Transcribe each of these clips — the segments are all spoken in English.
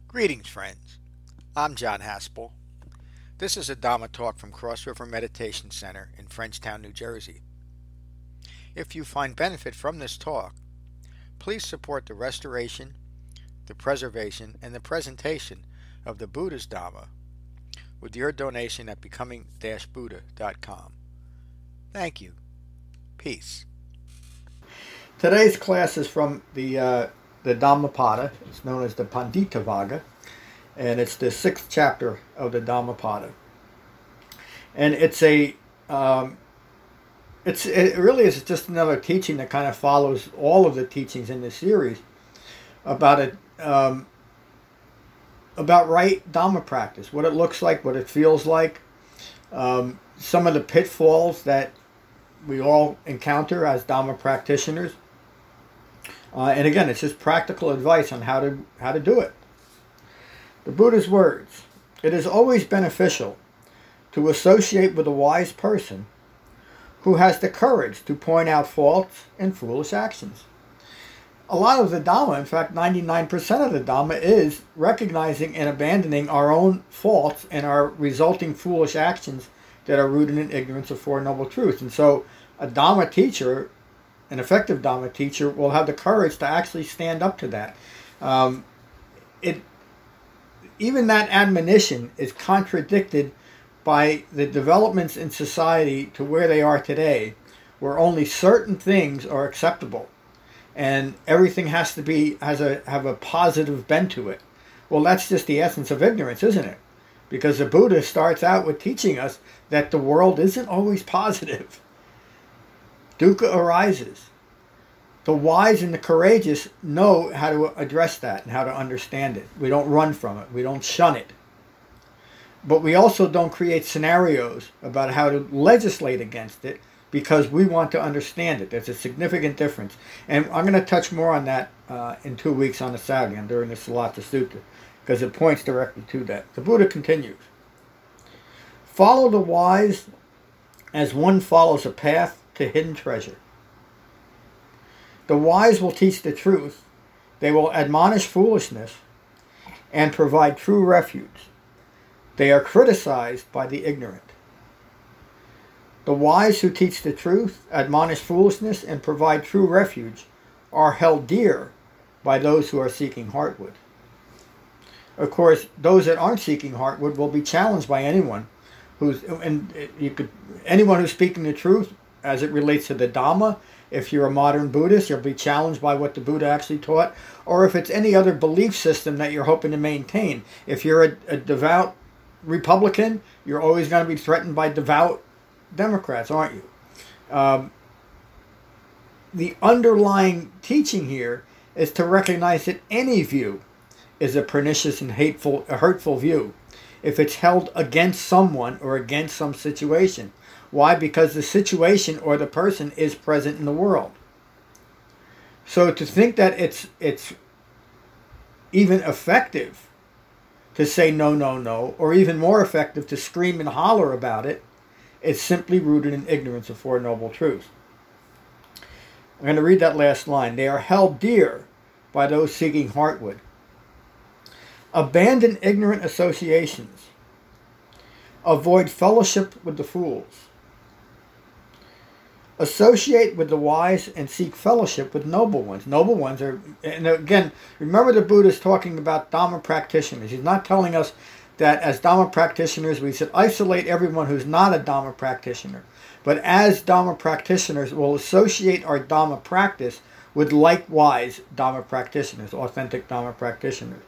Greetings, friends. I'm John Haspel. This is a Dhamma talk from Cross River Meditation Center in Frenchtown, New Jersey. If you find benefit from this talk, please support the restoration, the preservation, and the presentation of the Buddha's Dhamma with your donation at becoming-buddha.com. Thank you. Peace. Today's class is from the Dhammapada. It's known as the Panditavagga, and it's the sixth chapter of the Dhammapada. And it really is just another teaching that kind of follows all of the teachings in this series about right Dhamma practice, what it looks like, what it feels like, some of the pitfalls that we all encounter as Dhamma practitioners. And again, it's just practical advice on how to do it. The Buddha's words: "It is always beneficial to associate with a wise person who has the courage to point out faults and foolish actions." A lot of the Dhamma, in fact 99% of the Dhamma, is recognizing and abandoning our own faults and our resulting foolish actions that are rooted in ignorance of Four Noble Truths. And so a Dhamma teacher, an effective Dhamma teacher, will have the courage to actually stand up to that. Even that admonition is contradicted by the developments in society to where they are today, where only certain things are acceptable and everything has to have a positive bent to it. Well, that's just the essence of ignorance, isn't it? Because the Buddha starts out with teaching us that the world isn't always positive. Dukkha arises. The wise and the courageous know how to address that and how to understand it. We don't run from it. We don't shun it. But we also don't create scenarios about how to legislate against it because we want to understand it. There's a significant difference. And I'm going to touch more on that in 2 weeks on the Sagyam during the Salatta Sutta, because it points directly to that. The Buddha continues: "Follow the wise as one follows a path to hidden treasure. The wise will teach the truth. They will admonish foolishness and provide true refuge. They are criticized by the ignorant. The wise who teach the truth, admonish foolishness, and provide true refuge are held dear by those who are seeking heartwood." Of course, those that aren't seeking heartwood will be challenged by anyone who's speaking the truth as it relates to the Dhamma. If you're a modern Buddhist, you'll be challenged by what the Buddha actually taught. Or if it's any other belief system that you're hoping to maintain. If you're a devout Republican, you're always going to be threatened by devout Democrats, aren't you? The underlying teaching here is to recognize that any view is a pernicious and hurtful view if it's held against someone or against some situation. Why? Because the situation or the person is present in the world. So to think that it's even effective to say no, no, no, or even more effective to scream and holler about it, is simply rooted in ignorance of Four Noble Truths. I'm going to read that last line. "They are held dear by those seeking heartwood. Abandon ignorant associations. Avoid fellowship with the fools. Associate with the wise and seek fellowship with noble ones." Noble ones are, and again, remember the Buddha is talking about Dhamma practitioners. He's not telling us that as Dhamma practitioners we should isolate everyone who's not a Dhamma practitioner. But as Dhamma practitioners, we'll associate our Dhamma practice with likewise Dhamma practitioners, authentic Dhamma practitioners.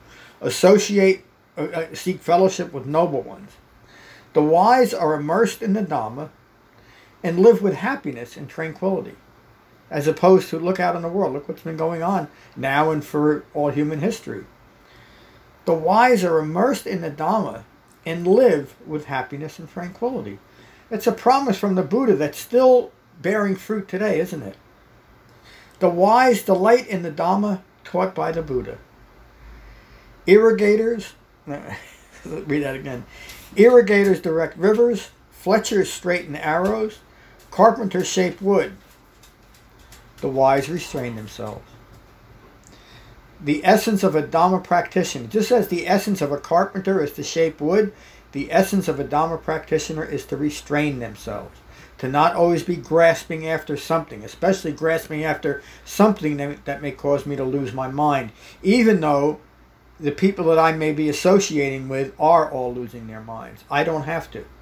Seek fellowship with noble ones. The wise are immersed in the Dhamma and live with happiness and tranquility, as opposed to look out in the world. Look what's been going on now and for all human history. The wise are immersed in the Dhamma and live with happiness and tranquility. It's a promise from the Buddha that's still bearing fruit today, isn't it? The wise delight in the Dhamma taught by the Buddha. Irrigators, read that again. Irrigators direct rivers, fletchers straighten arrows, carpenters shape wood. The wise restrain themselves. The essence of a Dhamma practitioner, just as the essence of a carpenter is to shape wood, the essence of a Dhamma practitioner is to restrain themselves, to not always be grasping after something, especially grasping after something that may cause me to lose my mind, even though the people that I may be associating with are all losing their minds. I don't have to.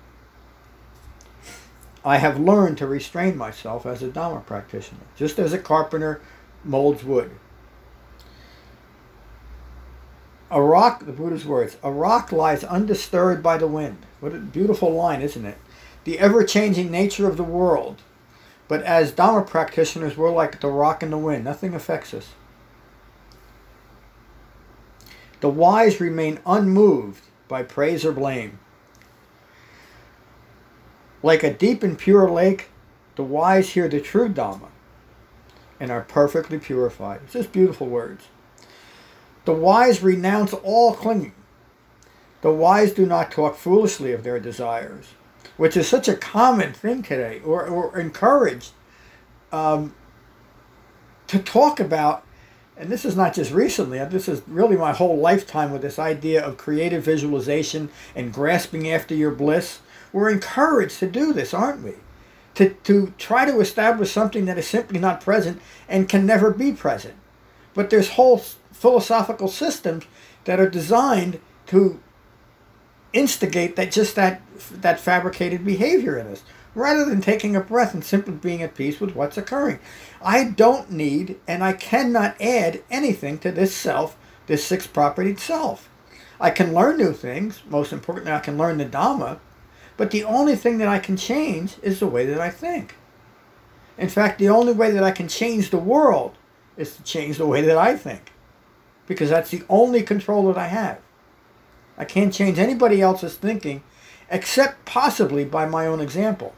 I have learned to restrain myself as a Dhamma practitioner, just as a carpenter molds wood. A rock, the Buddha's words, a rock lies undisturbed by the wind. What a beautiful line, isn't it? The ever-changing nature of the world. But as Dhamma practitioners, we're like the rock in the wind. Nothing affects us. The wise remain unmoved by praise or blame. Like a deep and pure lake, the wise hear the true Dhamma and are perfectly purified. It's just beautiful words. The wise renounce all clinging. The wise do not talk foolishly of their desires, which is such a common thing today, or encouraged to talk about. And this is not just recently, this is really my whole lifetime with this idea of creative visualization and grasping after your bliss. We're encouraged to do this, aren't we? To try to establish something that is simply not present and can never be present. But there's whole philosophical systems that are designed to instigate that fabricated behavior in us, rather than taking a breath and simply being at peace with what's occurring. I don't need and I cannot add anything to this self, this six-propertied self. I can learn new things. Most importantly, I can learn the Dhamma, but the only thing that I can change is the way that I think. In fact, the only way that I can change the world is to change the way that I think, because that's the only control that I have. I can't change anybody else's thinking except possibly by my own example.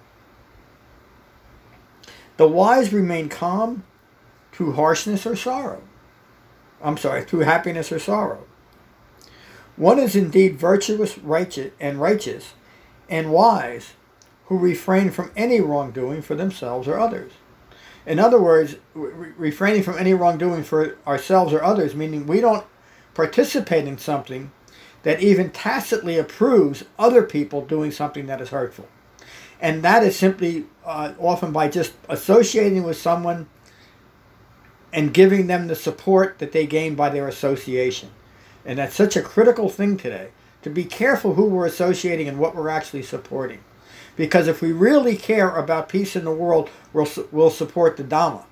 The wise remain calm through harshness or sorrow. Through happiness or sorrow. One is indeed virtuous, righteous, and wise who refrain from any wrongdoing for themselves or others. In other words, refraining from any wrongdoing for ourselves or others, meaning we don't participate in something that even tacitly approves other people doing something that is hurtful. And that is simply often by just associating with someone and giving them the support that they gain by their association. And that's such a critical thing today, to be careful who we're associating and what we're actually supporting. Because if we really care about peace in the world, we'll support the Dhamma.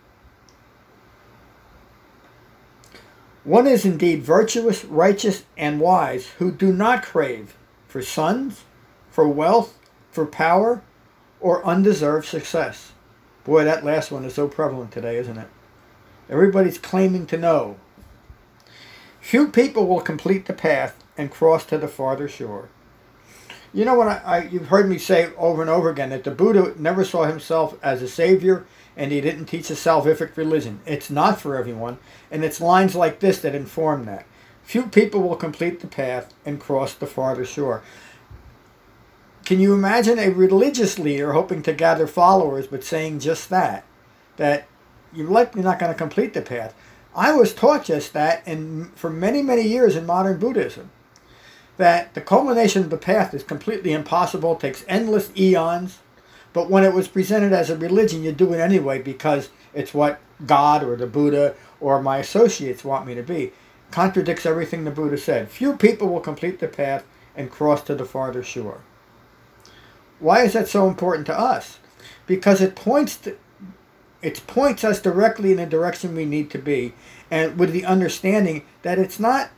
One is indeed virtuous, righteous, and wise who do not crave for sons, for wealth, for power, or undeserved success. Boy, that last one is so prevalent today, isn't it? Everybody's claiming to know. Few people will complete the path and cross to the farther shore. You know what you've heard me say over and over again, that the Buddha never saw himself as a savior, and he didn't teach a salvific religion. It's not for everyone, and it's lines like this that inform that. Few people will complete the path and cross the farther shore. Can you imagine a religious leader hoping to gather followers but saying just that you're likely not going to complete the path? I was taught just that for many, many years in modern Buddhism, that the culmination of the path is completely impossible, takes endless eons, but when it was presented as a religion, you do it anyway because it's what God or the Buddha or my associates want me to be. Contradicts everything the Buddha said. Few people will complete the path and cross to the farther shore. Why is that so important to us? Because it points us directly in the direction we need to be, and with the understanding that it's not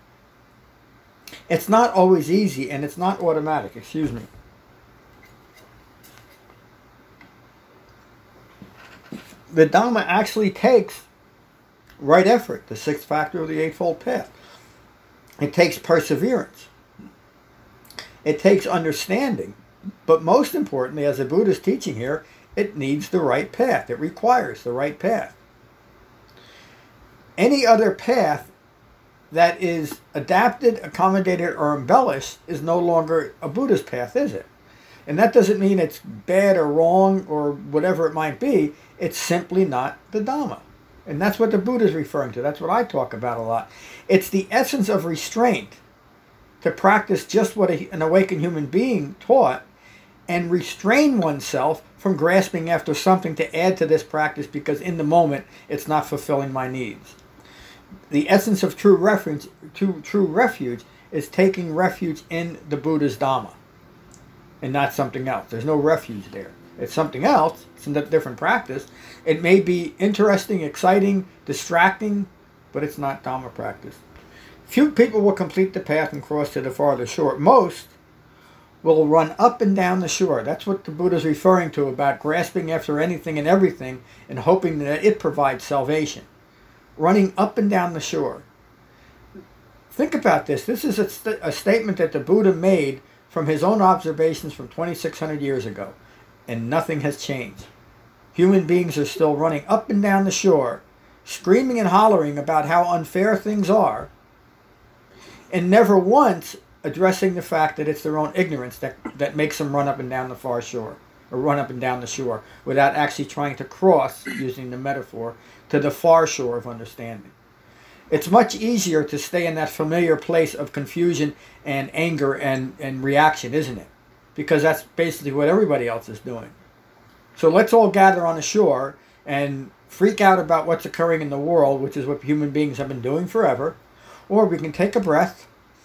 always easy and it's not automatic. Excuse me. The Dhamma actually takes right effort, the sixth factor of the Eightfold Path. It takes perseverance. It takes understanding. But most importantly, as the Buddha is teaching here, it needs the right path. It requires the right path. Any other path that is adapted, accommodated, or embellished is no longer a Buddhist path, is it? And that doesn't mean it's bad or wrong or whatever it might be. It's simply not the Dhamma. And that's what the Buddha is referring to. That's what I talk about a lot. It's the essence of restraint to practice just what an awakened human being taught and restrain oneself from grasping after something to add to this practice because in the moment it's not fulfilling my needs. The essence of true refuge is taking refuge in the Buddha's Dhamma and not something else. There's no refuge there. It's something else. It's a different practice. It may be interesting, exciting, distracting, but it's not Dhamma practice. Few people will complete the path and cross to the farther shore. Most will run up and down the shore. That's what the Buddha is referring to about grasping after anything and everything and hoping that it provides salvation. Running up and down the shore. Think about this. This is a statement that the Buddha made from his own observations from 2,600 years ago. And nothing has changed. Human beings are still running up and down the shore, screaming and hollering about how unfair things are, and never once addressing the fact that it's their own ignorance that makes them run up and down the far shore, or run up and down the shore, without actually trying to cross, using the metaphor, to the far shore of understanding. It's much easier to stay in that familiar place of confusion and anger and reaction, isn't it? Because that's basically what everybody else is doing. So let's all gather on the shore and freak out about what's occurring in the world, which is what human beings have been doing forever. Or we can take a breath,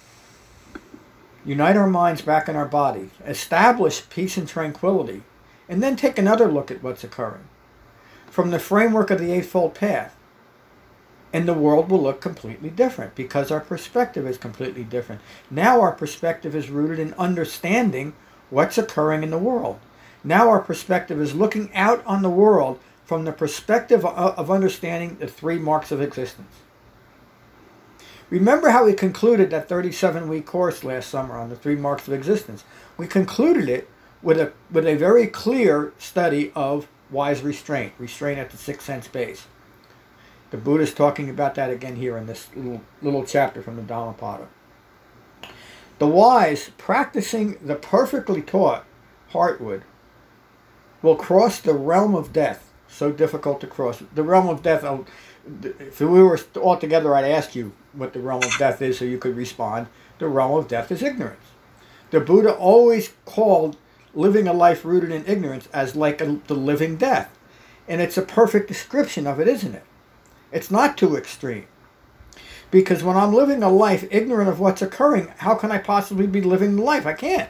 unite our minds back in our bodies, establish peace and tranquility, and then take another look at what's occurring from the framework of the Eightfold Path. And the world will look completely different because our perspective is completely different. Now our perspective is rooted in understanding what's occurring in the world. Now our perspective is looking out on the world from the perspective of understanding the three marks of existence. Remember how we concluded that 37-week course last summer on the three marks of existence. We concluded it with a very clear study of wise restraint at the sixth sense base. The Buddha is talking about that again here in this little chapter from the Dhammapada. The wise, practicing the perfectly taught heartwood, will cross the realm of death, so difficult to cross. The realm of death, if we were all together, I'd ask you what the realm of death is so you could respond. The realm of death is ignorance. The Buddha always called living a life rooted in ignorance as like the living death. And it's a perfect description of it, isn't it? It's not too extreme. Because when I'm living a life ignorant of what's occurring, how can I possibly be living the life? I can't.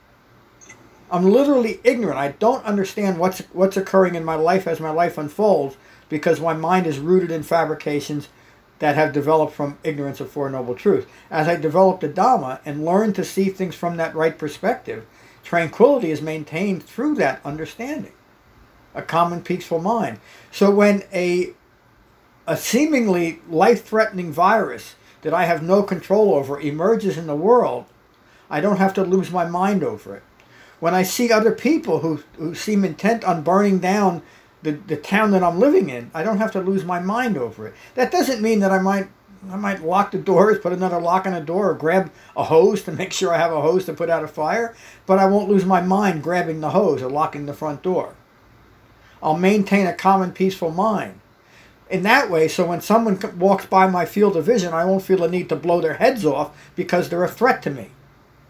I'm literally ignorant. I don't understand what's occurring in my life as my life unfolds because my mind is rooted in fabrications that have developed from ignorance of Four Noble Truths. As I develop the Dhamma and learn to see things from that right perspective, tranquility is maintained through that understanding. A common peaceful mind. So when a seemingly life-threatening virus that I have no control over emerges in the world, I don't have to lose my mind over it. When I see other people who seem intent on burning down the town that I'm living in, I don't have to lose my mind over it. That doesn't mean that I might lock the doors, put another lock on the door, or grab a hose to make sure I have a hose to put out a fire, but I won't lose my mind grabbing the hose or locking the front door. I'll maintain a common peaceful mind. In that way, so when someone walks by my field of vision, I won't feel the need to blow their heads off because they're a threat to me.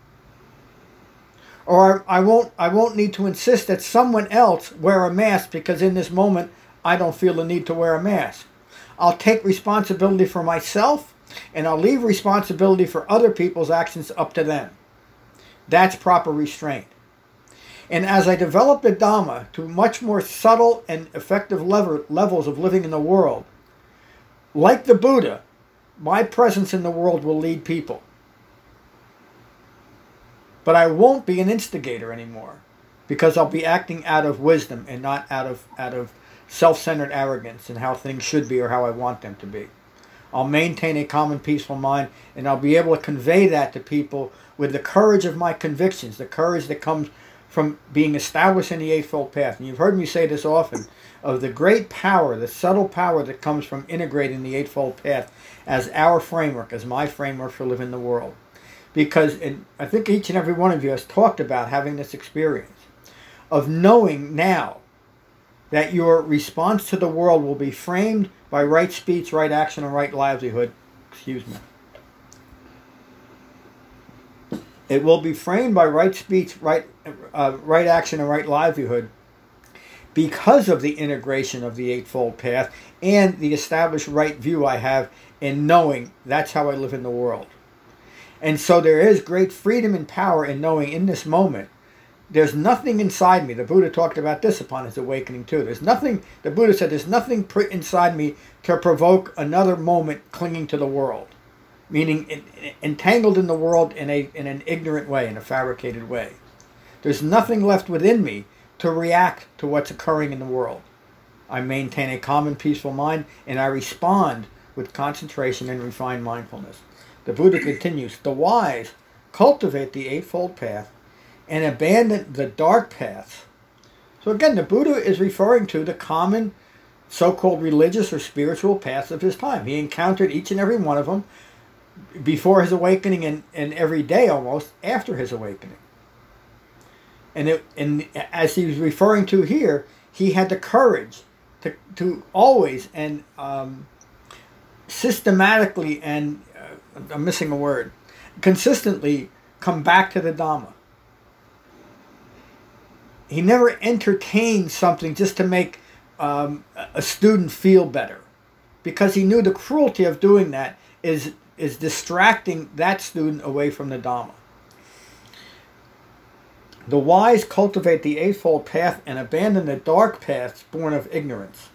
Or I won't need to insist that someone else wear a mask because in this moment I don't feel the need to wear a mask. I'll take responsibility for myself and I'll leave responsibility for other people's actions up to them. That's proper restraint. And as I develop the Dhamma to much more subtle and effective levels of living in the world, like the Buddha, my presence in the world will lead people. But I won't be an instigator anymore because I'll be acting out of wisdom and not out of self-centered arrogance and how things should be or how I want them to be. I'll maintain a common peaceful mind and I'll be able to convey that to people with the courage of my convictions, the courage that comes from being established in the Eightfold Path. And you've heard me say this often, of the great power, the subtle power that comes from integrating the Eightfold Path as our framework, as my framework for living the world. Because I think each and every one of you has talked about having this experience of knowing now that your response to the world will be framed by right speech, right action, and right livelihood. Excuse me. It will be framed by right speech, right action, and right livelihood because of the integration of the Eightfold Path and the established right view I have in knowing that's how I live in the world. And so there is great freedom and power in knowing in this moment there's nothing inside me. The Buddha talked about this upon his awakening too. There's nothing, the Buddha said, there's nothing inside me to provoke another moment clinging to the world. Meaning entangled in the world in an ignorant way, in a fabricated way. There's nothing left within me to react to what's occurring in the world. I maintain a calm and peaceful mind, and I respond with concentration and refined mindfulness. The Buddha continues, the wise cultivate the Eightfold Path and abandon the dark paths. So again, the Buddha is referring to the common so-called religious or spiritual paths of his time. He encountered each and every one of them before his awakening and every day almost after his awakening. And as he was referring to here, he had the courage to always and systematically and, I'm missing a word, consistently come back to the Dhamma. He never entertained something just to make a student feel better, because he knew the cruelty of doing that is distracting that student away from the Dhamma. The wise cultivate the Eightfold Path and abandon the dark paths born of ignorance.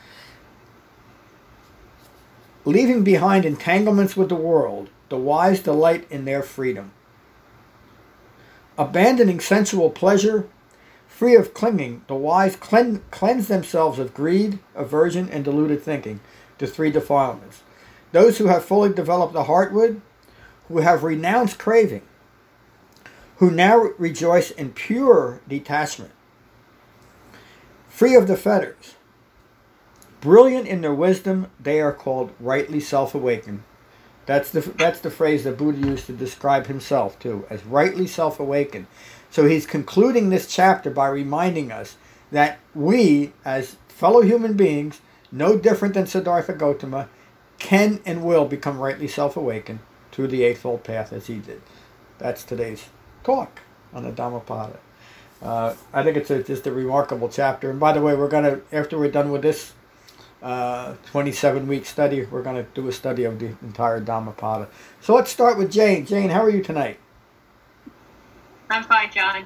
Leaving behind entanglements with the world, the wise delight in their freedom. Abandoning sensual pleasure, free of clinging, the wise cleanse themselves of greed, aversion, and deluded thinking, the three defilements. Those who have fully developed the heartwood, who have renounced craving, who now rejoice in pure detachment, free of the fetters, brilliant in their wisdom, they are called rightly self-awakened. That's the phrase that Buddha used to describe himself too, as rightly self-awakened. So he's concluding this chapter by reminding us that we, as fellow human beings, no different than Siddhartha Gautama, can and will become rightly self-awakened through the Eightfold Path as he did. That's today's talk on the Dhammapada. I think it's just a remarkable chapter. And by the way, we're going to, after we're done with this 27-week study, we're going to do a study of the entire Dhammapada. So let's start with Jane. Jane, how are you tonight? I'm fine, John.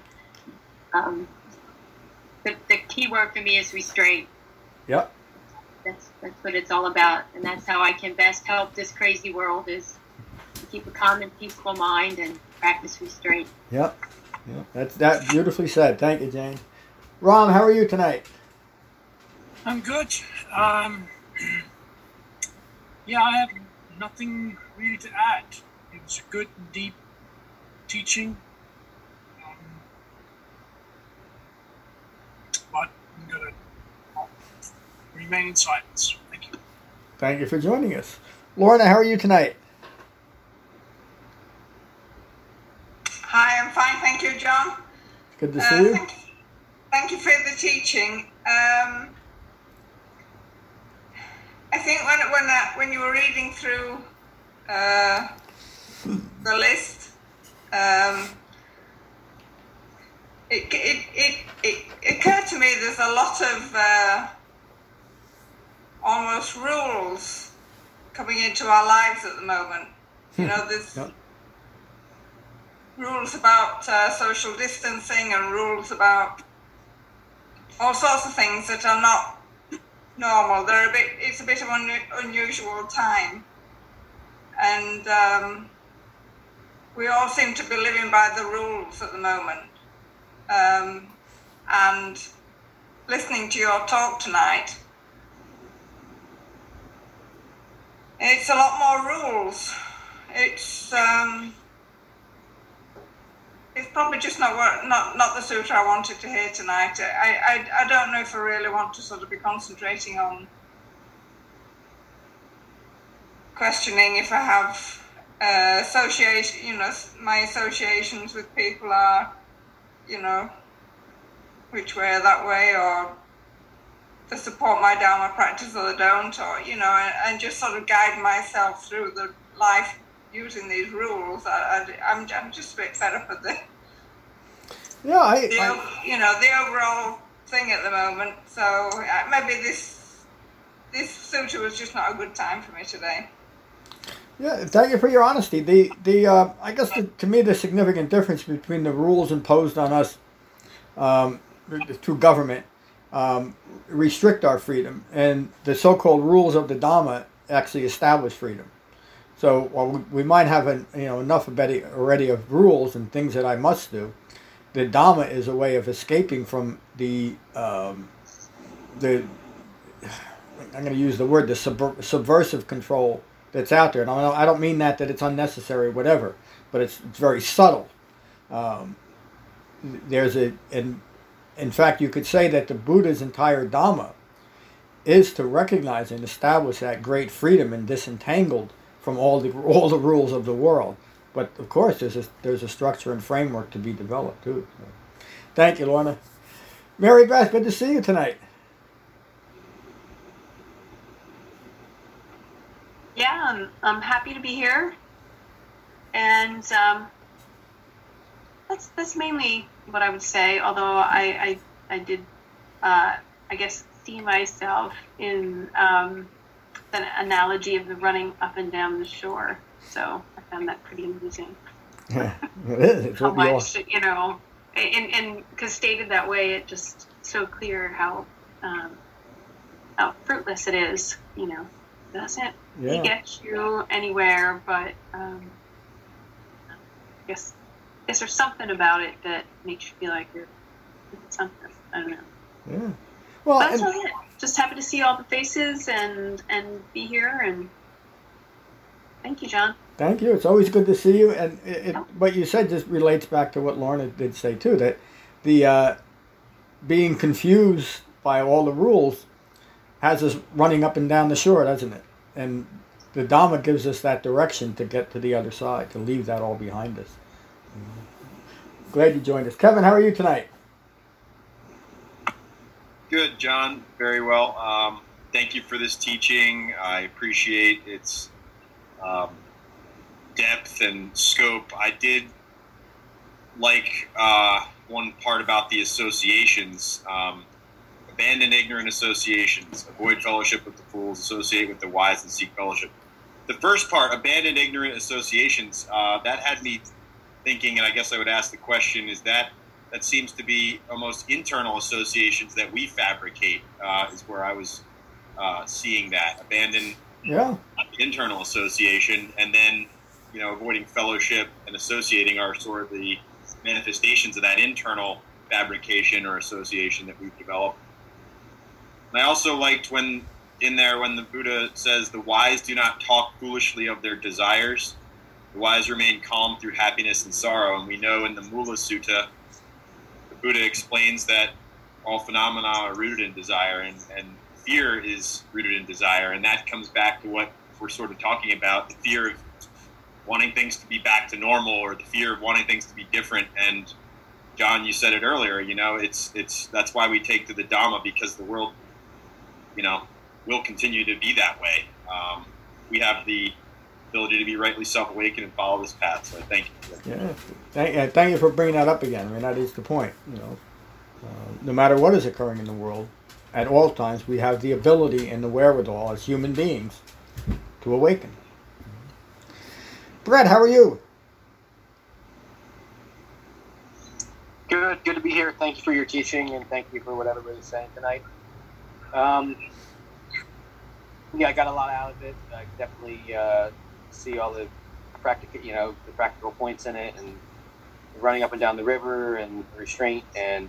The key word for me is restraint. Yep. That's what it's all about, and that's how I can best help this crazy world, is to keep a calm and peaceful mind and practice restraint. Yep. That's beautifully said. Thank you, Jane. Ram, how are you tonight? I'm good. Yeah, I have nothing really to add. It was a good and deep teaching. But I'm going to remain in silence. Thank you. Thank you for joining us. Lorna, how are you tonight? Hi, I'm fine, thank you, John. Good to see you. Thank you for the teaching. I think when you were reading through the list, it occurred to me there's a lot of almost rules coming into our lives at the moment. You know, there's rules about social distancing and rules about all sorts of things that are not normal. It's a bit of an unusual time, and we all seem to be living by the rules at the moment. And listening to your talk tonight, it's a lot more rules. It's probably just not the sutra I wanted to hear tonight. I don't know if I really want to sort of be concentrating on questioning if I have association. You know, my associations with people are, you know, which way or that way, or they support my Dharma practice or they don't, or, and just sort of guide myself through the life using these rules. I'm just a bit fed up with Yeah, the overall thing at the moment. So maybe this sutta was just not a good time for me today. Yeah, thank you for your honesty. I guess to me the significant difference between the rules imposed on us through government restrict our freedom, and the so-called rules of the Dhamma actually establish freedom. So while we might have enough already of rules and things that I must do, the Dhamma is a way of escaping from the I'm going to use the word, the subversive control that's out there. And I don't mean that it's unnecessary or whatever, but it's very subtle. In fact, you could say that the Buddha's entire Dhamma is to recognize and establish that great freedom and disentangled from all the rules of the world. But of course, there's a structure and framework to be developed too. So, thank you, Lorna. Mary Beth, good to see you tonight. Yeah, I'm happy to be here, and that's mainly what I would say. Although I did, I guess, see myself in the analogy of the running up and down the shore. So I found that pretty amusing. Yeah, it is. It's how much, and because stated that way, it just so clear how fruitless it is. Doesn't get you anywhere, but I guess there's something about it that makes you feel like you're something. I don't know. Yeah. Well, that's all it. Just happy to see all the faces and be here, and thank you, John. Thank you. It's always good to see you. And what you said just relates back to what Lorna did say too, that the being confused by all the rules has us running up and down the shore, doesn't it? And the Dhamma gives us that direction to get to the other side, to leave that all behind us. Glad you joined us. Kevin, how are you tonight? Good, John. Very well. Thank you for this teaching. I appreciate its depth and scope. I did like one part about the associations. Abandon ignorant associations. Avoid fellowship with the fools. Associate with the wise and seek fellowship. The first part, abandon ignorant associations, that had me thinking, and I guess I would ask the question, is that seems to be almost internal associations that we fabricate, is where I was seeing that. Abandon internal association, and then, avoiding fellowship and associating are sort of the manifestations of that internal fabrication or association that we've developed. And I also liked when the Buddha says, the wise do not talk foolishly of their desires. The wise remain calm through happiness and sorrow. And we know in the Mula Sutta, the Buddha explains that all phenomena are rooted in desire, and fear is rooted in desire. And that comes back to what we're sort of talking about, the fear of wanting things to be back to normal, or the fear of wanting things to be different. And John, you said it earlier, it's that's why we take to the Dhamma, because the world, will continue to be that way. We have the ability to be rightly self-awakened and follow this path. So thank you. Yeah, thank you for bringing that up again. I mean, that is the point. No matter what is occurring in the world, at all times we have the ability and the wherewithal as human beings to awaken. Brett, how are you? Good to be here. Thank you for your teaching, and thank you for what everybody's saying tonight. I got a lot out of it. I definitely see all the practical points in it, and running up and down the river, and restraint. And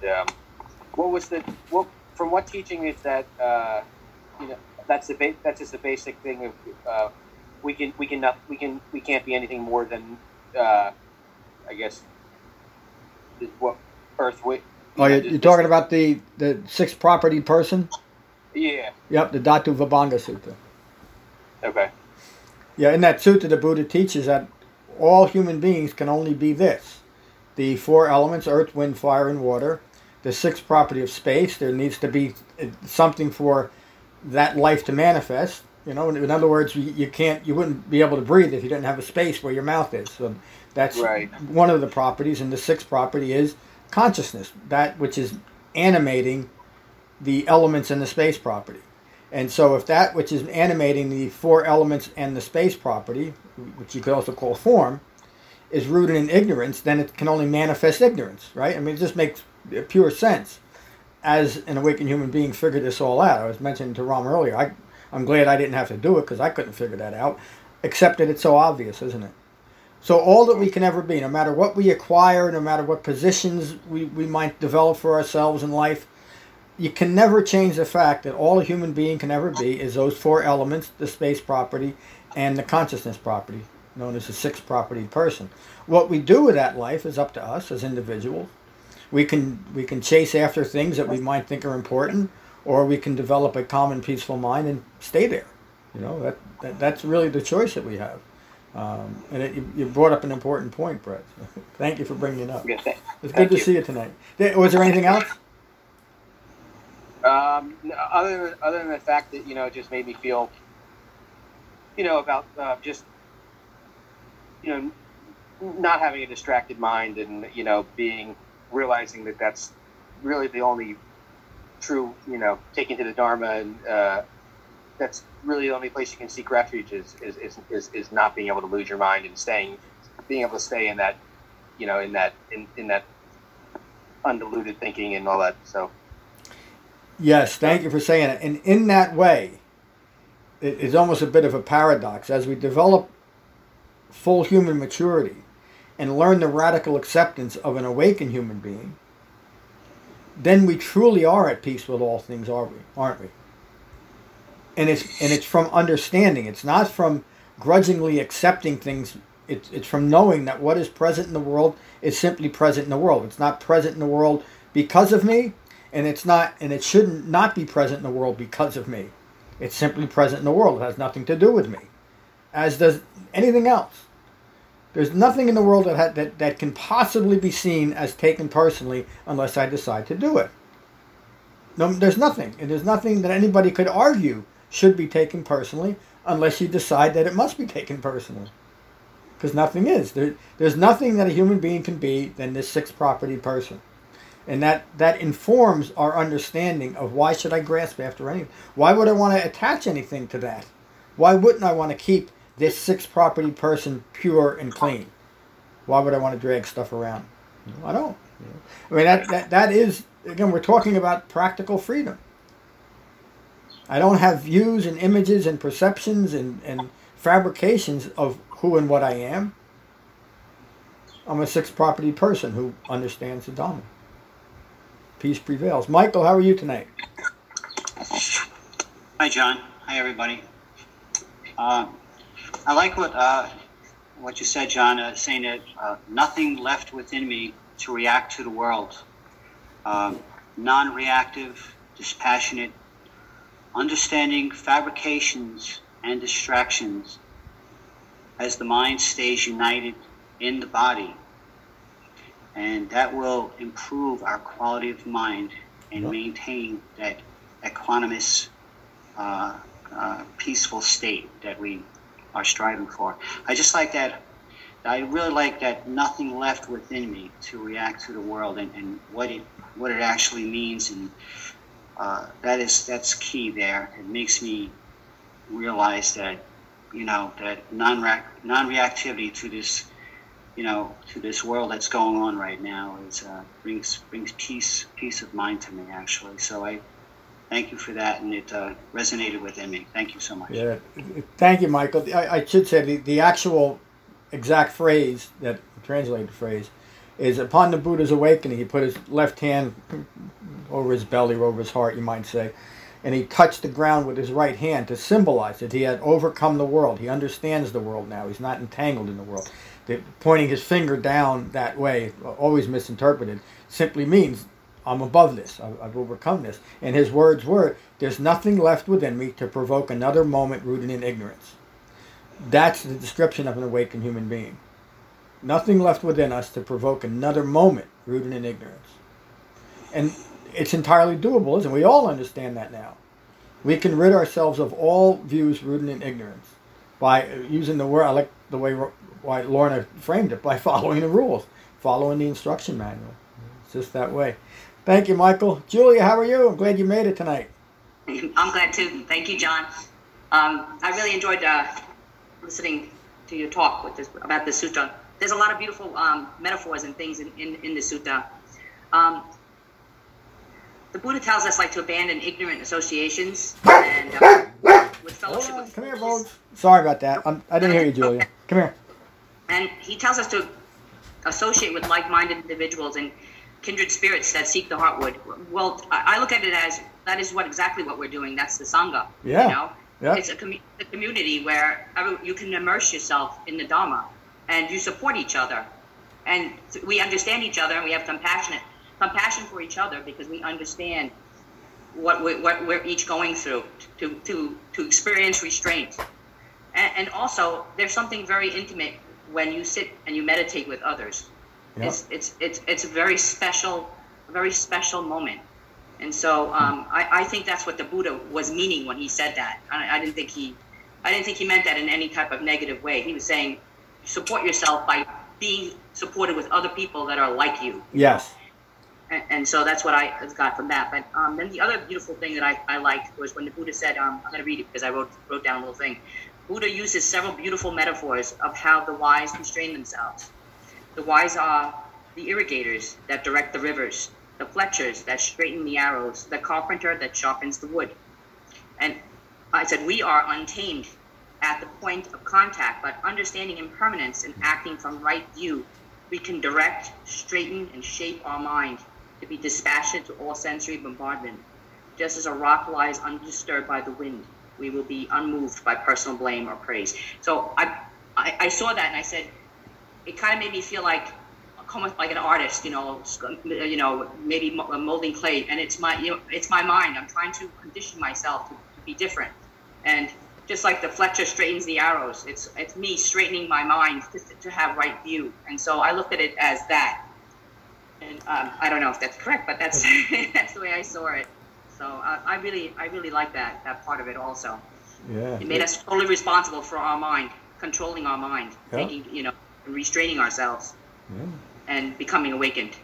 from what teaching is that? That's just the basic thing of we can't be anything more than I guess what earth. You're talking about the sixth property person? Yeah. Yep, the Dhatu Vibhanga Sutta. Okay. Yeah, in that sutta, the Buddha teaches that all human beings can only be this: the four elements, earth, wind, fire, and water, the sixth property of space. There needs to be something for that life to manifest. You know, in other words, you wouldn't be able to breathe if you didn't have a space where your mouth is. So that's Right. one of the properties. And the sixth property is consciousness, that which is animating the elements in the space property. And so if that which is animating the four elements and the space property, which you could also call form, is rooted in ignorance, then it can only manifest ignorance, right? I mean, it just makes pure sense. As an awakened human being figured this all out. I was mentioning to Ram earlier, I'm glad I didn't have to do it because I couldn't figure that out, except that it's so obvious, isn't it? So all that we can ever be, no matter what we acquire, no matter what positions we might develop for ourselves in life, you can never change the fact that all a human being can ever be is those four elements, the space property and the consciousness property, known as the sixth property person. What we do with that life is up to us as individuals. We can chase after things that we might think are important, or we can develop a calm and peaceful mind and stay there. You know, that's really the choice that we have. You brought up an important point, Brett. Thank you for bringing it up. Yes, It's good to see you tonight. Was there anything else? Other than the fact that, you know, it just made me feel, you know, about just, you know, not having a distracted mind, and, you know, realizing that that's really the only true, you know, taking to the Dharma, and that's really the only place you can seek refuge is not being able to lose your mind and being able to stay in that, you know, in that undiluted thinking and all that. So. Yes, thank you for saying it. And in that way, it is almost a bit of a paradox. As we develop full human maturity and learn the radical acceptance of an awakened human being, then we truly are at peace with all things, aren't we? And it's from understanding. It's not from grudgingly accepting things. It's from knowing that what is present in the world is simply present in the world. It's not present in the world because of me, and it shouldn't not be present in the world because of me. It's simply present in the world. It has nothing to do with me, as does anything else. There's nothing in the world that can possibly be seen as taken personally unless I decide to do it. No, there's nothing. And there's nothing that anybody could argue should be taken personally unless you decide that it must be taken personally. Because nothing is. There's nothing that a human being can be than this sixth property person. And that informs our understanding of why should I grasp after anything. Why would I want to attach anything to that? Why wouldn't I want to keep this sixth property person pure and clean? Why would I want to drag stuff around? I don't. I mean, that is, again, we're talking about practical freedom. I don't have views and images and perceptions and fabrications of who and what I am. I'm a sixth property person who understands the Dhamma. Peace prevails. Michael, how are you tonight? Hi, John. Hi, everybody. I like what you said, John, saying that nothing left within me to react to the world. Non-reactive, dispassionate, understanding fabrications and distractions as the mind stays united in the body. And that will improve our quality of mind and maintain that equanimous, peaceful state that we are striving for. I just like that. I really like that nothing left within me to react to the world and what it actually means, and that's key there. It makes me realize that, you know, that non-reactivity to this, you know, to this world that's going on right now is brings peace of mind to me, actually. So I thank you for that, and it resonated within me. Thank you so much. Yeah, thank you, Michael. I should say the actual exact phrase, that translated phrase, is upon the Buddha's awakening, he put his left hand over his belly or over his heart, you might say, and he touched the ground with his right hand to symbolize that he had overcome the world. He understands the world now. He's not entangled in the world. Pointing his finger down that way, always misinterpreted, simply means I'm above this. I've overcome this. And his words were, there's nothing left within me to provoke another moment rooted in ignorance. That's the description of an awakened human being. Nothing left within us to provoke another moment rooted in ignorance. And it's entirely doable, isn't it? We all understand that now. We can rid ourselves of all views rooted in ignorance by using the word, I like the way why Lorna framed it, by following the rules, following the instruction manual. It's just that way. Thank you, Michael. Julia, how are you? I'm glad you made it tonight. I'm glad too. Thank you, John. I really enjoyed listening to your talk about the sutta. There's a lot of beautiful metaphors and things in the sutta. The Buddha tells us to abandon ignorant associations and with fellowship with come here, folks. Sorry about that. I didn't hear you, Julia. Come here. And he tells us to associate with like-minded individuals and kindred spirits that seek the heartwood. Well, I look at it as that is exactly what we're doing. That's the Sangha. Yeah. You know? Yeah. It's a community where you can immerse yourself in the Dharma and you support each other. And we understand each other and we have compassion for each other because we understand what we're each going through to experience restraint. And also, there's something very intimate when you sit and you meditate with others. Yep. It's a very special moment. And so I think that's what the Buddha was meaning when he said that. I didn't think he meant that in any type of negative way. He was saying support yourself by being supported with other people that are like you. Yes. And so that's what I got from that. But then the other beautiful thing that I liked was when the Buddha said, I'm going to read it because I wrote down a little thing. Buddha uses several beautiful metaphors of how the wise constrain themselves. The wise are the irrigators that direct the rivers, the fletchers that straighten the arrows, the carpenter that sharpens the wood. And I said, we are untamed at the point of contact, but understanding impermanence and acting from right view, we can direct, straighten, and shape our mind to be dispassionate to all sensory bombardment. Just as a rock lies undisturbed by the wind, we will be unmoved by personal blame or praise. So I saw that and I said, it kind of made me feel like an artist, maybe molding clay, and it's my mind. I'm trying to condition myself to be different, and just like the fletcher straightens the arrows, it's me straightening my mind to have right view, and so I looked at it as that. And I don't know if that's correct, but that's that's the way I saw it. So I really like that part of it also. Yeah. It made us totally responsible for our mind, controlling our mind, taking restraining ourselves. Yeah. And becoming awakened.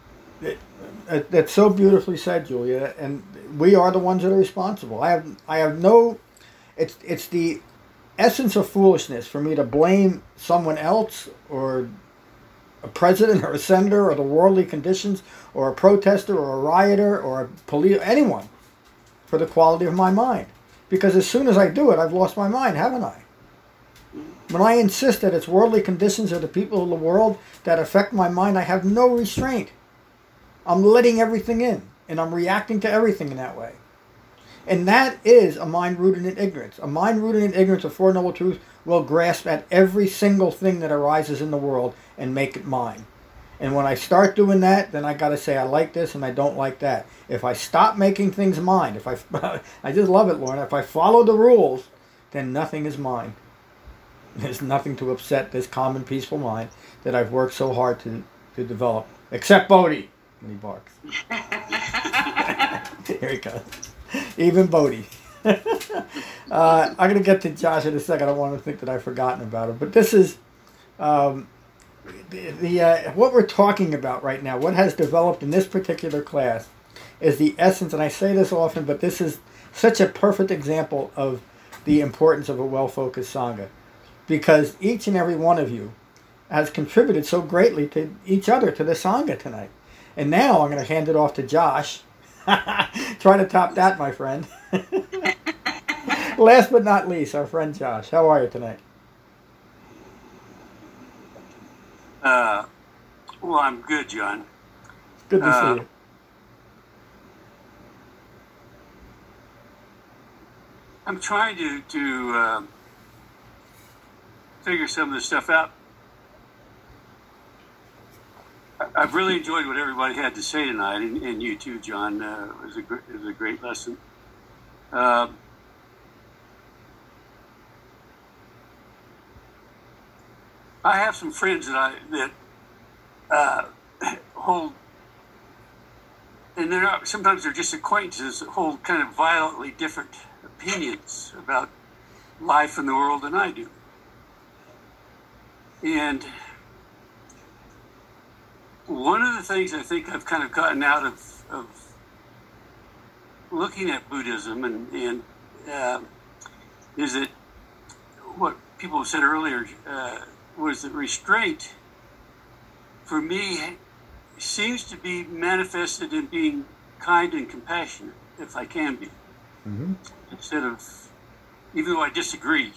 That's so beautifully said, Julia. And we are the ones that are responsible. I have no. It's the essence of foolishness for me to blame someone else or a president or a senator or the worldly conditions or a protester or a rioter or anyone for the quality of my mind. Because as soon as I do it, I've lost my mind, haven't I? When I insist that it's worldly conditions or the people of the world that affect my mind, I have no restraint. I'm letting everything in, and I'm reacting to everything in that way. And that is a mind rooted in ignorance. A mind rooted in ignorance of Four Noble Truths will grasp at every single thing that arises in the world and make it mine. And when I start doing that, then I got to say I like this and I don't like that. If I stop making things mine, I just love it, Lorna. If I follow the rules, then nothing is mine. There's nothing to upset this calm and peaceful mind that I've worked so hard to develop. Except Bodhi. And he barks. Here he comes. Even Bodhi. I'm going to get to Josh in a second. I don't want to think that I've forgotten about him. But this is what we're talking about right now. What has developed in this particular class is the essence, and I say this often, but this is such a perfect example of the importance of a well-focused Sangha. Because each and every one of you has contributed so greatly to each other, to the Sangha tonight. And now I'm going to hand it off to Josh. Try to top that, my friend. Last but not least, our friend Josh. How are you tonight? Well, I'm good, John. Good to see you. I'm trying to figure some of this stuff out. I've really enjoyed what everybody had to say tonight, and you too, John. It was a great lesson. I have some friends that hold sometimes they're just acquaintances that hold kind of violently different opinions about life in the world than I do. And one of the things I think I've kind of gotten out of looking at Buddhism and is that what people have said earlier was that restraint, for me, seems to be manifested in being kind and compassionate, if I can be. Mm-hmm. Instead of, even though I disagree,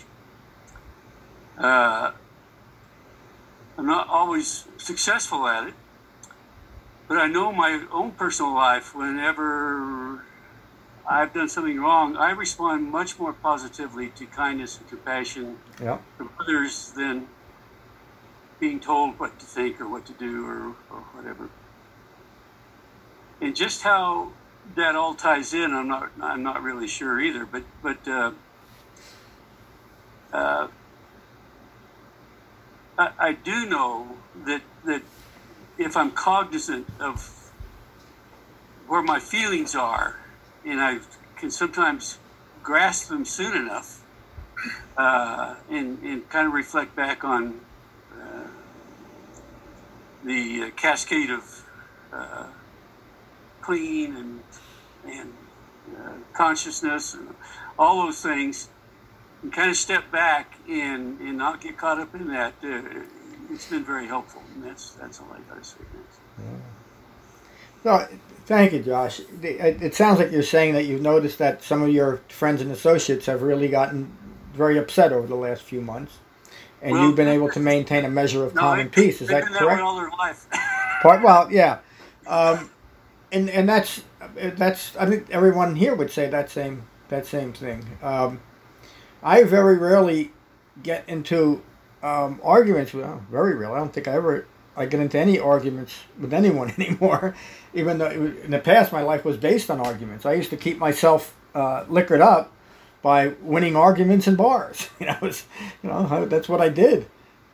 I'm not always successful at it, but I know my own personal life, whenever I've done something wrong, I respond much more positively to kindness and compassion from others than being told what to think or what to do or whatever. And just how that all ties in, I'm not really sure either. But I do know that if I'm cognizant of where my feelings are, and I can sometimes grasp them soon enough, and kind of reflect back on the cascade of clean and consciousness and all those things, and kind of step back and not get caught up in that. It's been very helpful, and that's all I got to say. No, thank you, Josh. It sounds like you're saying that you've noticed that some of your friends and associates have really gotten very upset over the last few months, and you've been able to maintain a measure of calm and peace. Is that correct? That way all their life. Well, yeah, and that's I think everyone here would say that same thing. I very rarely get into arguments with. Very rarely. I don't think I get into any arguments with anyone anymore, even though in the past my life was based on arguments. I used to keep myself liquored up by winning arguments in bars. That's what I did.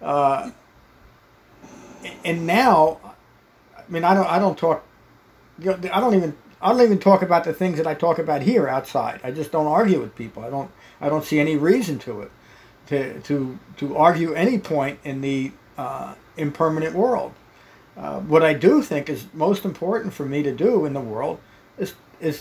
And now, I mean, I don't talk. I don't even talk about the things that I talk about here outside. I just don't argue with people. I don't see any reason to it, to argue any point in the impermanent world. What I do think is most important for me to do in the world is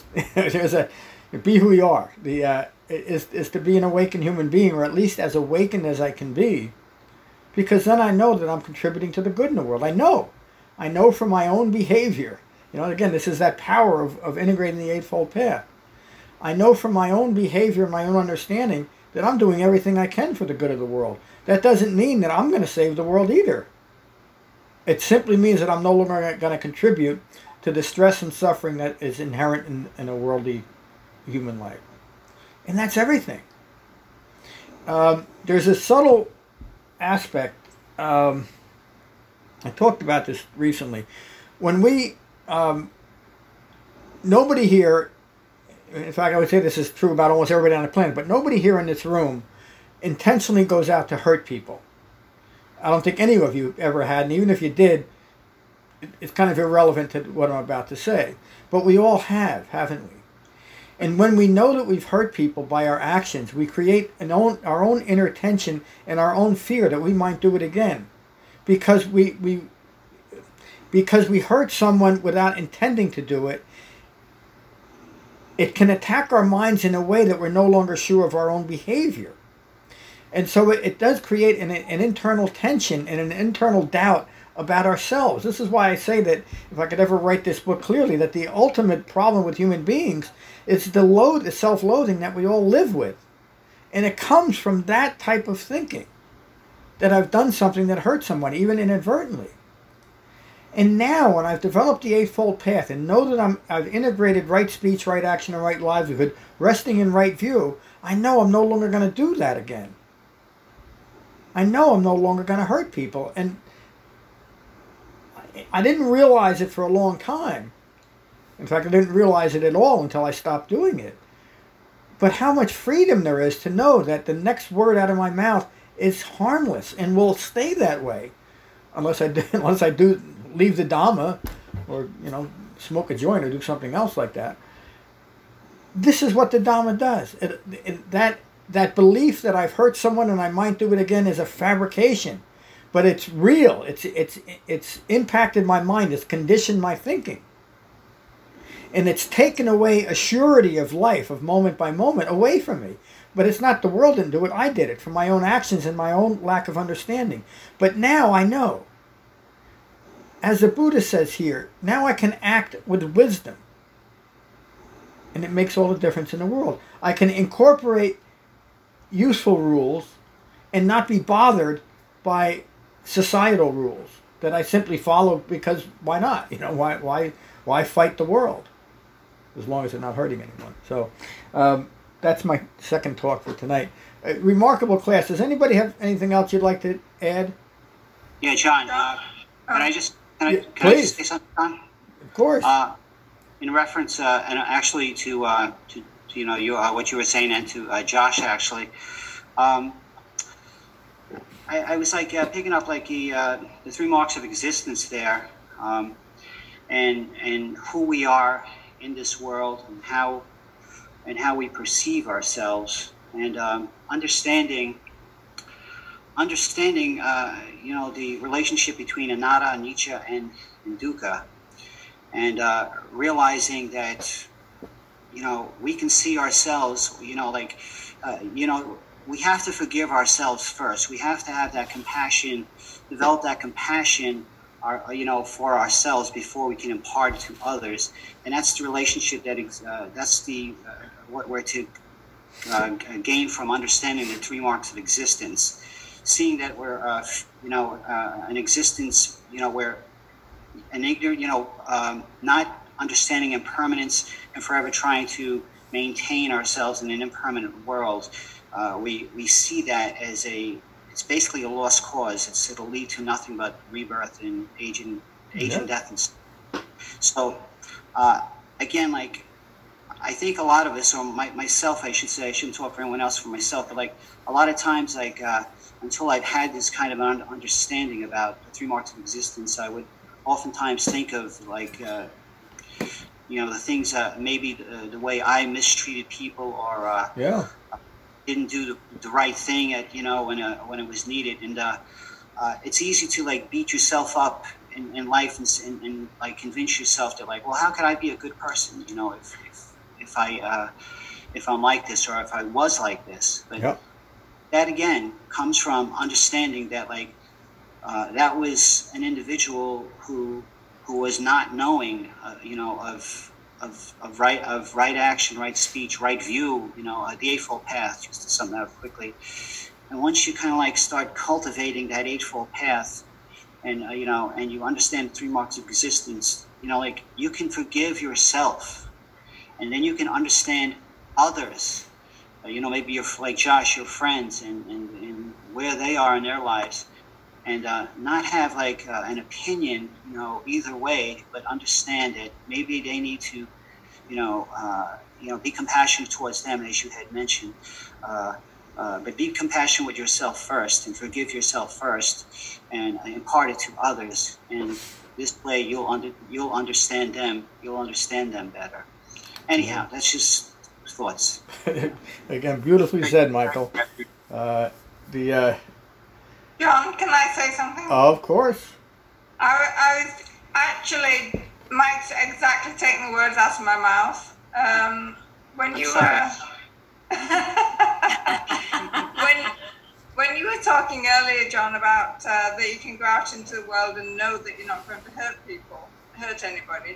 be who you are. Is to be an awakened human being, or at least as awakened as I can be, because then I know that I'm contributing to the good in the world. I know from my own behavior. Again, this is that power of integrating the Eightfold Path. I know from my own behavior and my own understanding that I'm doing everything I can for the good of the world. That doesn't mean that I'm going to save the world either. It simply means that I'm no longer going to contribute to the stress and suffering that is inherent in a worldly human life. And that's everything. There's a subtle aspect. I talked about this recently. When we, nobody here, in fact I would say this is true about almost everybody on the planet, but nobody here in this room intentionally goes out to hurt people. I don't think any of you ever had, and even if you did, it's kind of irrelevant to what I'm about to say. But we all have, haven't we? And when we know that we've hurt people by our actions, we create our own inner tension and our own fear that we might do it again. Because we hurt someone without intending to do it, it can attack our minds in a way that we're no longer sure of our own behavior. And so it does create an internal tension and an internal doubt about ourselves. This is why I say that if I could ever write this book clearly, that the ultimate problem with human beings is the self-loathing that we all live with. And it comes from that type of thinking, that I've done something that hurt someone, even inadvertently. And now, when I've developed the Eightfold Path and know that I've integrated right speech, right action, and right livelihood, resting in right view, I know I'm no longer going to do that again. I know I'm no longer going to hurt people. And I didn't realize it for a long time. In fact, I didn't realize it at all until I stopped doing it. But how much freedom there is to know that the next word out of my mouth is harmless and will stay that way, unless I do leave the Dhamma, or smoke a joint or do something else like that. This is what the Dhamma does. That belief that I've hurt someone and I might do it again is a fabrication, but it's real. It's impacted my mind. It's conditioned my thinking, and it's taken away a surety of life, of moment by moment, away from me. But it's not the world didn't do it. I did it from my own actions and my own lack of understanding. But now I know. As the Buddha says here, now I can act with wisdom. And it makes all the difference in the world. I can incorporate useful rules and not be bothered by societal rules that I simply follow because why not? Why fight the world? As long as they're not hurting anyone. So that's my second talk for tonight. Remarkable class. Does anybody have anything else you'd like to add? Yeah, John. Can I just say something, John? Of course. In reference, and actually to what you were saying, and to Josh, actually, I was like picking up like the three marks of existence there, and who we are in this world, and how we perceive ourselves, and understanding the relationship between anatta, anicca, and dukkha, and realizing that we can see ourselves, we have to forgive ourselves first. We have to have that compassion, develop that compassion for ourselves before we can impart it to others. And that's the relationship that's what we're to gain from understanding the three marks of existence. Seeing that we're, an existence, we're an ignorant, not understanding impermanence and forever trying to maintain ourselves in an impermanent world. We see that as it's basically a lost cause. It'll lead to nothing but rebirth and age and death. And so, again, like, I think a lot of us, or myself, I should say, I shouldn't talk for anyone else, for myself, but like a lot of times, like until I've had this kind of an understanding about the three marks of existence, I would oftentimes think of like, the things maybe the way I mistreated people, or didn't do the right thing at when it was needed, and it's easy to like beat yourself up in life and like convince yourself that like, well, how could I be a good person? If I'm like this, or if I was like this. But that again comes from understanding that like that was an individual who was not knowing of right action, right speech, right view, the Eightfold Path, just to sum that up quickly. And once you kind of like start cultivating that Eightfold Path, and and you understand the three marks of existence, like you can forgive yourself, and then you can understand others, maybe like Josh, your friends, and where they are in their lives, and not have like an opinion, either way, but understand that maybe they need to, be compassionate towards them, as you had mentioned, but be compassionate with yourself first, and forgive yourself first, and impart it to others. And this way, you'll understand them. You'll understand them better. Anyhow, that's just thoughts. Again, beautifully said, Michael. John, can I say something? Of course. I was actually Mike's exactly taking the words out of my mouth. When you were when you were talking earlier, John, about that you can go out into the world and know that you're not going to hurt anybody.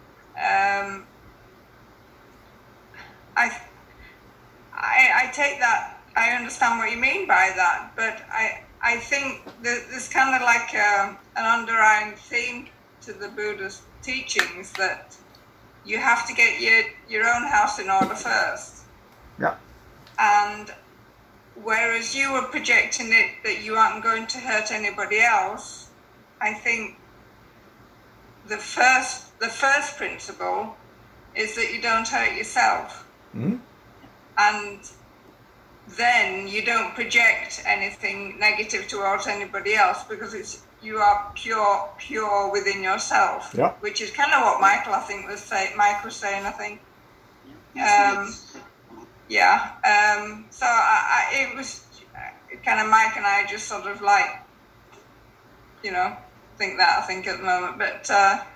I take that. I understand what you mean by that, but I think that there's kind of like an underlying theme to the Buddha's teachings, that you have to get your own house in order first. Yeah. And whereas you were projecting it that you aren't going to hurt anybody else, I think the first principle is that you don't hurt yourself. Mm-hmm. And then you don't project anything negative towards anybody else, because you are pure within yourself. Yep. Which is kind of what Michael, I think, was saying. Mike was saying, I think. So it was kind of Mike and I just sort of like, think at the moment. But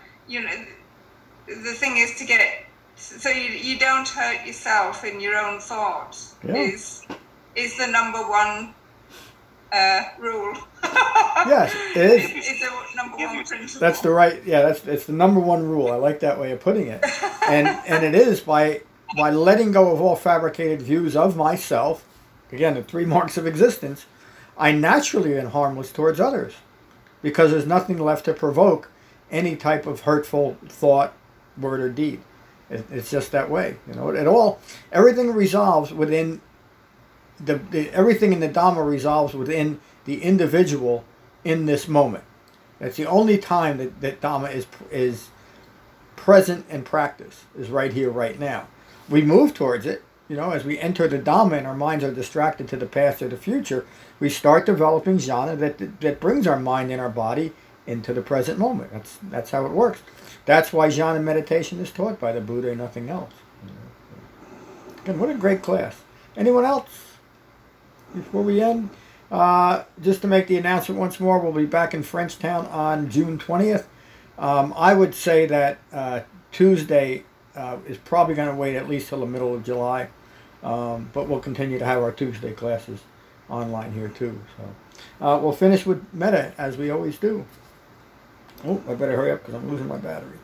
the thing is to get it so you don't hurt yourself in your own thoughts. Yeah. Is the number one rule. Yes, it is. It's the number one principle. That's the right. Yeah, it's the number one rule. I like that way of putting it. And it is by letting go of all fabricated views of myself. Again, the 3 marks of existence. I naturally am harmless towards others, because there's nothing left to provoke any type of hurtful thought, word, or deed. It's just that way. Everything resolves within everything in the Dhamma resolves within the individual in this moment. That's the only time that Dhamma is present and practice, is right here, right now. We move towards it, as we enter the Dhamma and our minds are distracted to the past or the future, we start developing jhana that brings our mind and our body into the present moment. That's how it works. That's why jhana meditation is taught by the Buddha and nothing else. Again, what a great class. Anyone else before we end? Just to make the announcement once more, we'll be back in Frenchtown on June 20th. I would say that Tuesday is probably going to wait at least till the middle of July, but we'll continue to have our Tuesday classes online here too. So we'll finish with metta as we always do. Oh, I better hurry up because I'm losing my battery.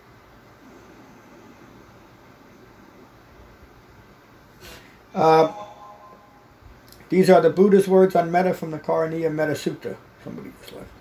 These are the Buddha's words on metta from the Karaniya Metta Sutta. Somebody just left.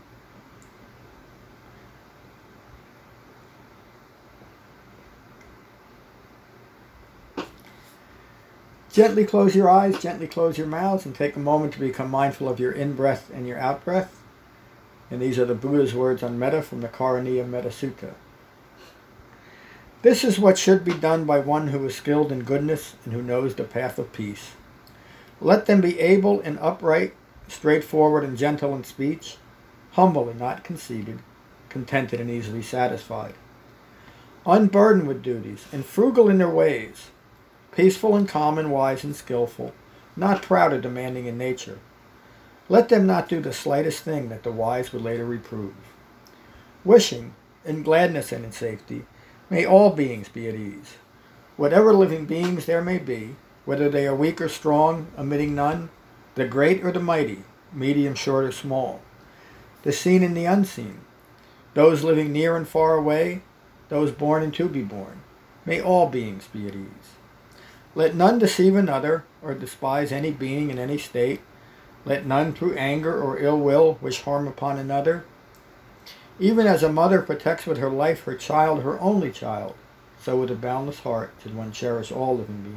Gently close your eyes, gently close your mouths, and take a moment to become mindful of your in-breath and your out-breath. And these are the Buddha's words on metta from the Karaniya Metta Sutta. This is what should be done by one who is skilled in goodness and who knows the path of peace. Let them be able and upright, straightforward and gentle in speech, humble and not conceited, contented and easily satisfied, unburdened with duties, and frugal in their ways, peaceful and calm and wise and skillful, not proud or demanding in nature. Let them not do the slightest thing that the wise would later reprove. Wishing, in gladness and in safety, may all beings be at ease. Whatever living beings there may be, whether they are weak or strong, omitting none, the great or the mighty, medium, short, or small, the seen and the unseen, those living near and far away, those born and to be born, may all beings be at ease. Let none deceive another or despise any being in any state. Let none through anger or ill will wish harm upon another. Even as a mother protects with her life her child, her only child, so with a boundless heart should one cherish all living beings.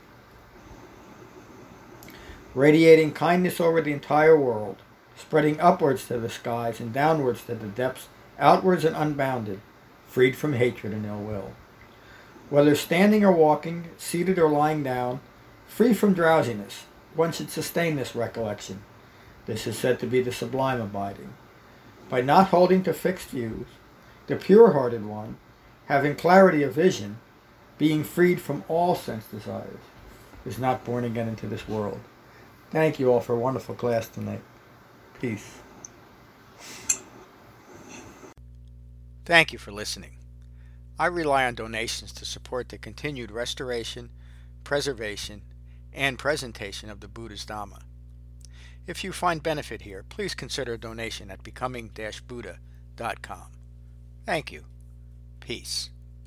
Radiating kindness over the entire world, spreading upwards to the skies and downwards to the depths, outwards and unbounded, freed from hatred and ill will. Whether standing or walking, seated or lying down, free from drowsiness, one should sustain this recollection. This is said to be the sublime abiding. By not holding to fixed views, the pure-hearted one, having clarity of vision, being freed from all sense desires, is not born again into this world. Thank you all for a wonderful class tonight. Peace. Thank you for listening. I rely on donations to support the continued restoration, preservation, and presentation of the Buddha's Dhamma. If you find benefit here, please consider a donation at becoming-buddha.com. Thank you. Peace.